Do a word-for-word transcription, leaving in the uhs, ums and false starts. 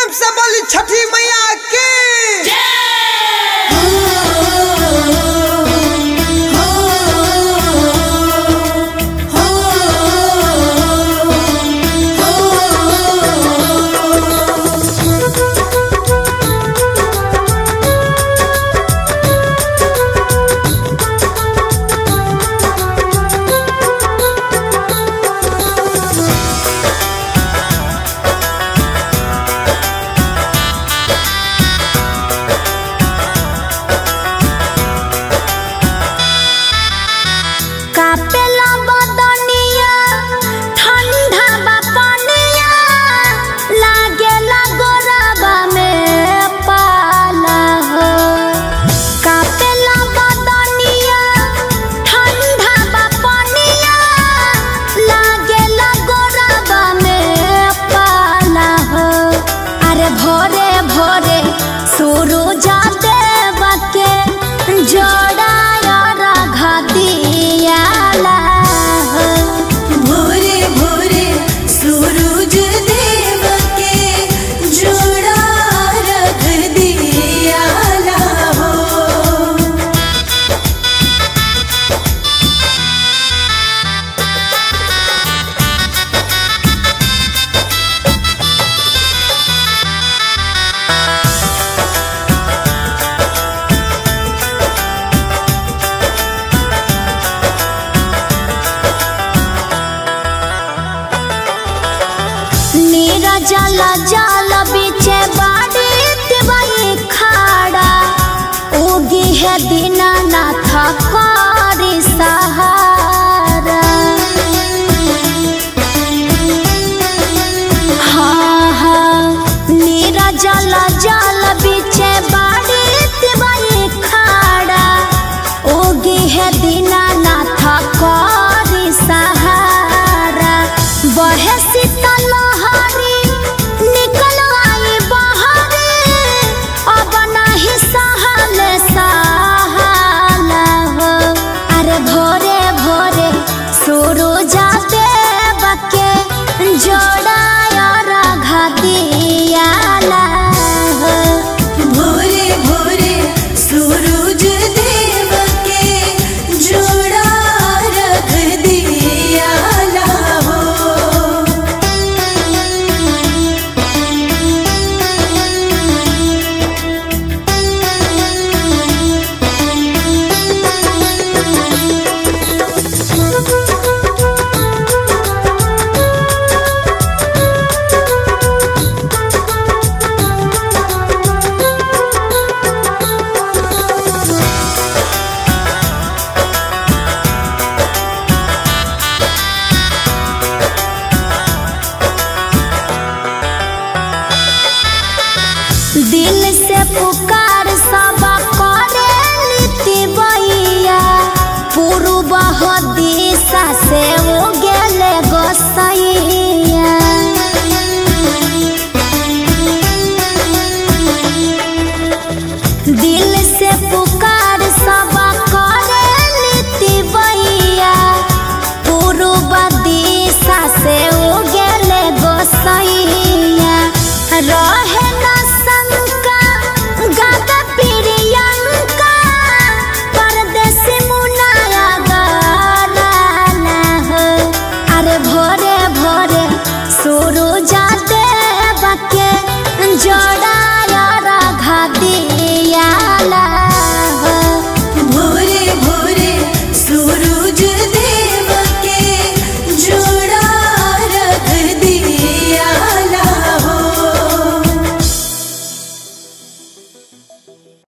प्रेम से बोली छठी मैया की जला जल बीचे बाड़ी तिवाई खाड़ा उगी है दीनानाथ करी सहारा। हाँ हाँ नीरा जला जल बीचे बाड़ी तिवाई खाड़ा उगी है दीनानाथ करी सहारा। बहे शीतल दिल से पुकार सब करे लीती बइया पूर्व दिशा से वो गेले गोसैया। दिल से पुकार सब करे लीती बइया पूर्व दिशा से वो गेले गोसैया। रहे ना जो